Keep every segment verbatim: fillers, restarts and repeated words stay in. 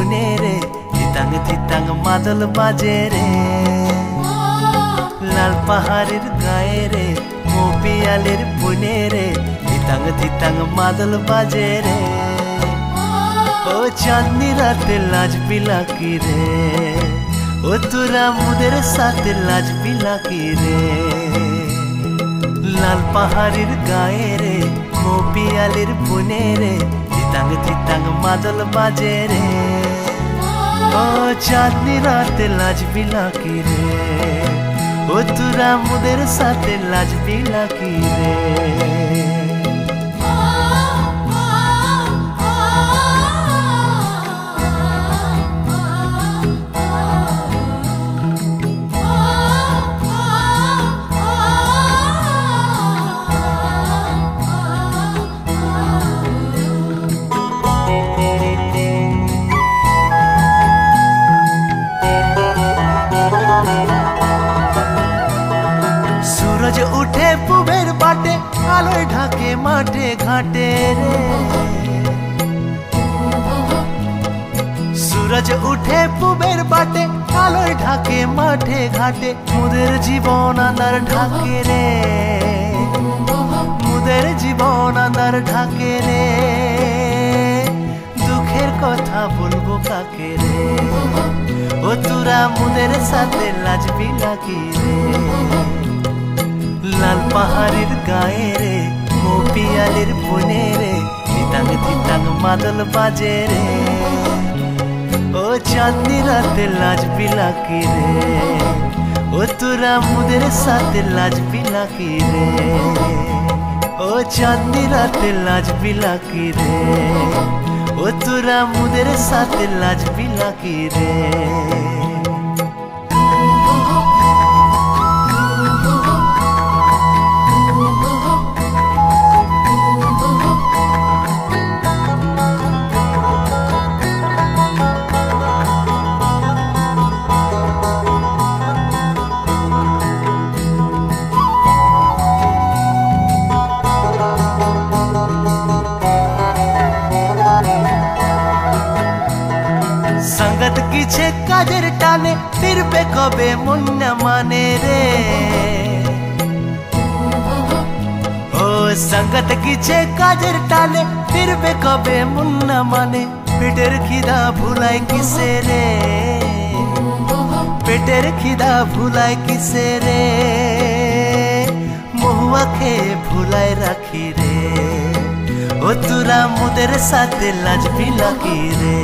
পুনে রে, ধিতাং ধিতাং মাদল বাজে রে। লাল পাহাড়ের গায়ে রে, মোপিয়ালের পুনে রে, ধিতাং ধিতাং মাদল বাজে রে। ও চাঁদনি রাতে লাজ বিলাকি রে, ও তোরা মুদের সাথে লাজ বিলাকি রে। লাল পাহাড়ের গায়ে রে, মোপিয়ালের পুনে রে, ধিতাং ধিতাং মাদল বাজে রে। ও চাঁদনি রাতে লাজ বিলাকি রে, ও তোরা মুদের সাথে লাজ বিলাকি রে। सूरज उठे पुबेर बाटे, आलोय ढाके माठे घाटे रे। सूरज उठे पुबेर बाटे, आलोय ढाके माठे घाटे। मुদের জীবন আন্ধার ঢাকে রে, মুদের জীবন আন্ধার ঢাকে রে। দুঃখের কথা বলবো কাকে রে, ও তোরা মুদের সাথে লাজ বিলাকি রে। লাল পাহাড়ের গায়ে রে, মোপিয়ালের পুনে রে, ধিতাং ধিতাং মাদল বাজে রে। ও চাঁদনি রাতে লাজ বিলাকি রে, ও তোরা মুদের সাথে লাজ বিলাকি রে। ও চাঁদনি রাতে লাজ বিলাকি রে, ও তোরা মুদের সাথে লাজ বিলাকি রে। संगत किछे काजेर टाने, फिरबे कबे मन ना माने रे। ओ संगत किछे काजेर टाने, फिरबे कबे मन ना माने। पेटेर खिदा भुलाय किसे रे, पेटेर खिदा भुलाय किसे रे। महुआ खे भुलाय राखी रे, ओ তোরা মুদের সাথে লাজ বিলাকি রে।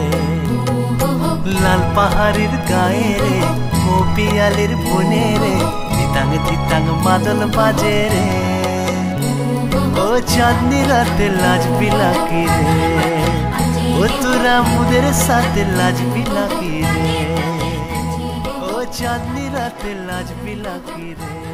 লাল পাহাড়ের গায়ে রে, মোপিয়ালের পুনে রে, ধিতাং ধিতাং মাদল বাজে রে। ও চাঁদনি রাতে লাজ বিলাকি রে, ও তোরা মুদের সাথে লাজ বিলাকি রে। ও চাঁদনি রাতে লাজ বিলাকি রে।